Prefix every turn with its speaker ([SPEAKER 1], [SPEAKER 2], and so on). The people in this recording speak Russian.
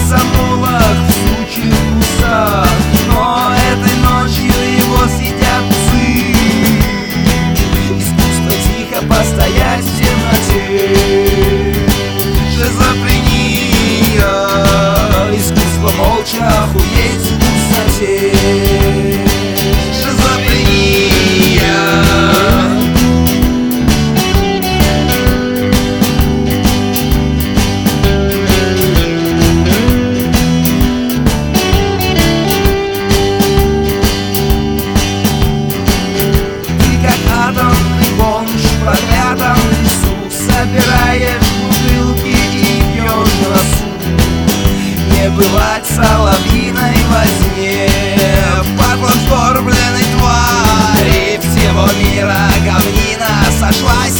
[SPEAKER 1] комсомолах, в сучьих кустах. Но этой ночью его съедят псы. Искусство тихо постоять в темноте, шизофрения. Искусство молча охуеть в пустоте, шизофрения. В лесу собираешь бутылки и пьешь в росу. Не бывать соловьиной возне, падла сгорбленной твари всего мира говнина сошлась